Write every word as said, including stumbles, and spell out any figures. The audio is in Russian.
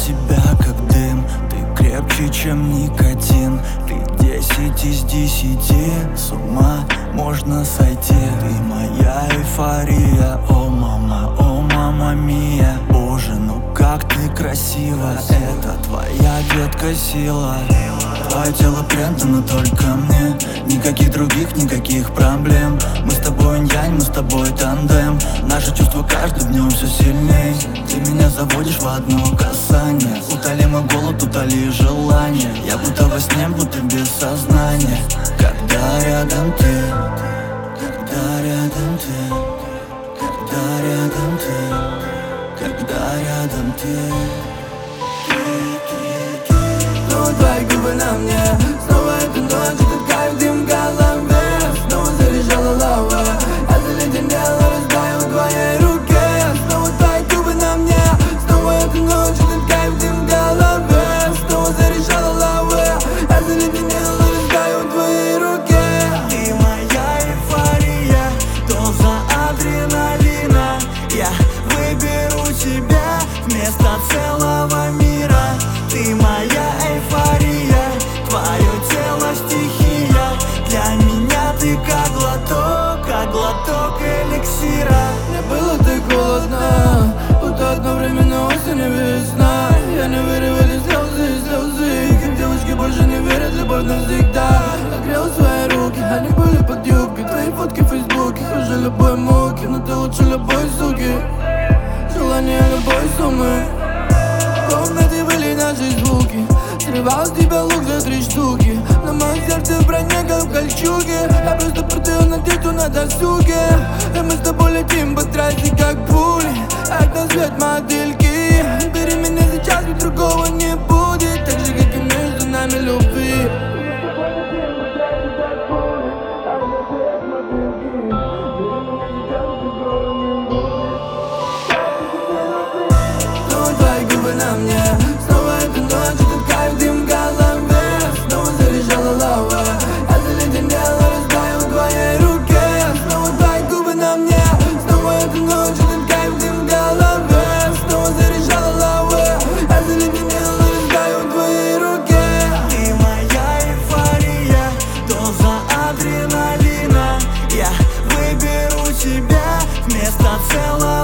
тебя как дым. Ты крепче, чем никотин. Ты десять из десяти. С ума можно сойти. Ты моя эйфория. О мама, о мама мия. Боже, ну как ты красива. Это твоя, детка, сила. Твое тело предано только мне. Никаких других, никаких проблем. Мы с тобой инь-янь, мы с тобой тандем. Наши чувства каждым днем все сильней. Ты меня заводишь в одно касание. Утоли мой голод, утоли желание. Я будто во сне, будто без сознания. Когда рядом ты, когда рядом ты, когда рядом ты, когда рядом ты. Снова твои губы на мне. Снова эта ночь, этот кайф, дым в голове. Снова заряжала лава. Я заледенела, растаю в твоей руке. Снова твои губы на мне. Снова эта ночь, этот кайф, дым в голове. Снова заряжала лава. Я заледенела, растаю в твоей руке. Ты моя эйфория, доза адреналина. Я выберу тебя вместо целого мира. Ты моя эйфория, твое тело стихия. Для меня ты как глоток, как глоток эликсира. Мне было так холодно, будто одновременно осень и весна. Я не верю в эти слезы, слезы. Как девочки больше не верят в любовь навсегда. Я грел свои руки, они были под юбкой. Твои фотки в фейсбуке, хуже любой муки. Но ты лучше любой суки, желание любой суммы. В комнате были наши звуки. Срывал с тебя лук за три штуки. На моем сердце в броне, как в кольчуге. Я просто продаю надежду на досуге. И мы с тобой летим по трассе, как пули. Как на свет модельки. Бери меня сейчас, ведь другого не будет. Так же, как и между нами любви. Снова твои губы на мне. Снова эта ночь, этот кайф, дым в голове. Снова заряжала лава. Я заледенела, растаю в твоей руке. Снова твои губы на мне. Снова эта ночь, этот кайф, дым в голове. Снова заряжала лава. Я заледенела, растаю в твоей руке. Ты моя эйфория, доза адреналина. Я выберу тебя вместо целого